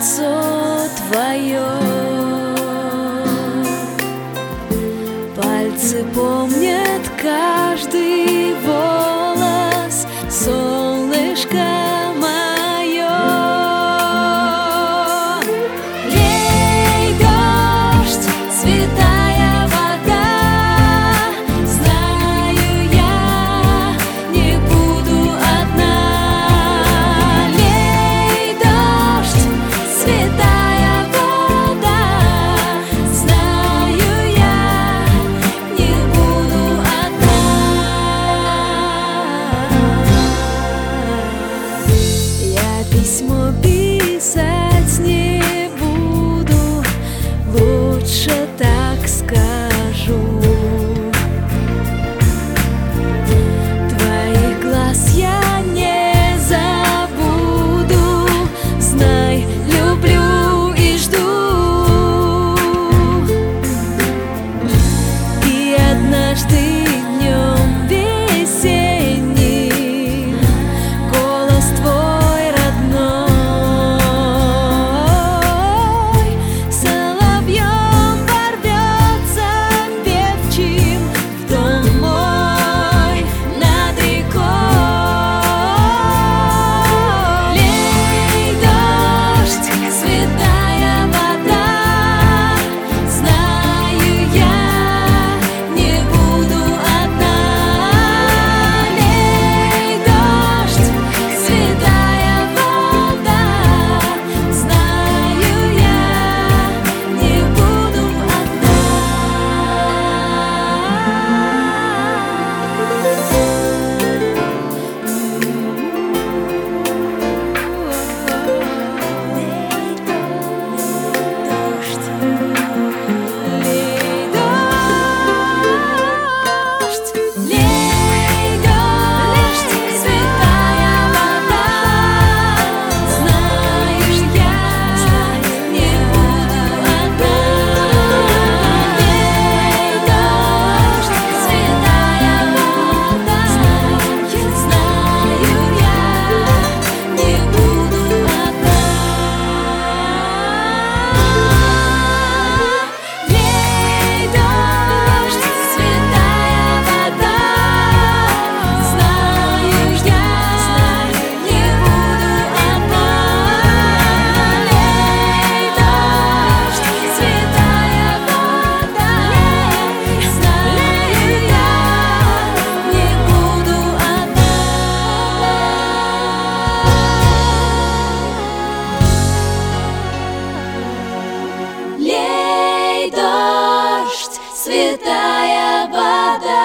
лицо твое. Пальцы помнят каждый волос, солнышко мое. Лей, дождь, святая вода, знаю я, не буду одна. Лей, дождь, святая вода, знаю я, не буду одна. Я письмо писать не буду, лучше так скажу. Твоих глаз я не забуду, знай, люблю и жду. И однажды днем весенним голос твой родной соловьем ворвется певчим в дом мой над рекой. Лей, дождь, святая вода, знаю я, не буду одна. Лей, дождь, святая вода, знаю я, не буду одна. Лей, дождь, святая вода, знаешь, я не буду одна. Лей, дождь, святая вода, знаю я, не буду одна. Лей, дождь, святая вода, знаешь, я не буду одна. Лей, дождь, святая вода, знаю я, не буду одна. Лей, дождь, святая вода.